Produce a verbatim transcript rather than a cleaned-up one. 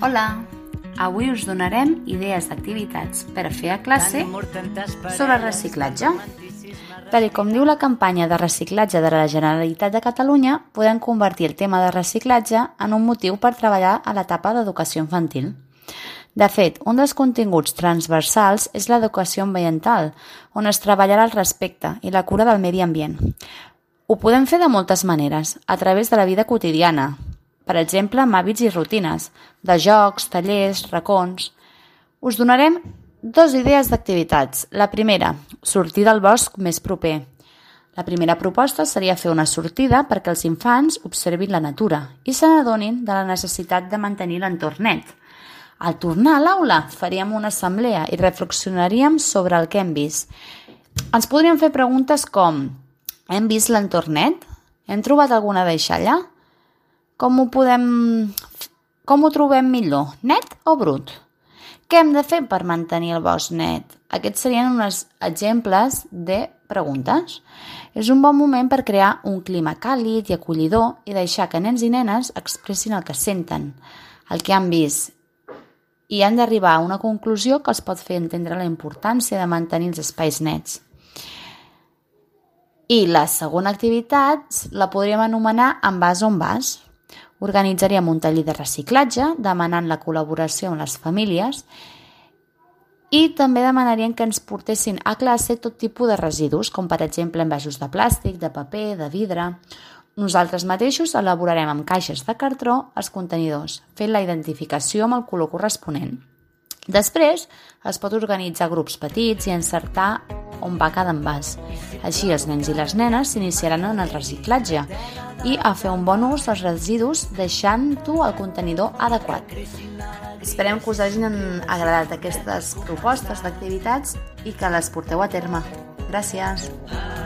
Hola! Avui us donarem idees d'activitats per fer a classe sobre reciclatge. Tal com diu la campanya de reciclatge de la Generalitat de Catalunya, podem convertir el tema de reciclatge en un motiu per treballar a l'etapa d'educació infantil. De fet, un dels continguts transversals és l'educació ambiental, on es treballarà el respecte i la cura del medi ambient. Ho podem fer de moltes maneres, a través de la vida quotidiana, per exemple, amb hàbits i rutines, de jocs, tallers, racons. Us donarem dues idees d'activitats. La primera, sortir del bosc més proper. La primera proposta seria fer una sortida perquè els infants observin la natura i se n'adonin de la necessitat de mantenir l'entorn net. Al tornar a l'aula faríem una assemblea i reflexionaríem sobre el que hem vist. Ens podríem fer preguntes com: hem vist l'entorn net? Hem trobat alguna deixalla? Com ho podem... Com ho trobem millor, net o brut? Què hem de fer per mantenir el bosc net? Aquests serien uns exemples de preguntes. És un bon moment per crear un clima càlid i acollidor i deixar que nens i nenes expressin el que senten, el que han vist, i han d'arribar a una conclusió que els pot fer entendre la importància de mantenir els espais nets. I la segona activitat la podríem anomenar En vas on vas. Organitzaríem un taller de reciclatge, demanant la col·laboració amb les famílies, i també demanaríem que ens portessin a classe tot tipus de residus, com per exemple envasos de plàstic, de paper, de vidre. Nosaltres mateixos elaborarem amb caixes de cartró els contenidors, fent la identificació amb el color corresponent. Després es pot organitzar grups petits i encertar on va cada envàs. Així els nens i les nenes s'iniciaran en el reciclatge i a fer un bon ús dels residus deixant-ho al contenidor adequat. Esperem que us hagin agradat aquestes propostes d'activitats i que les porteu a terme. Gràcies!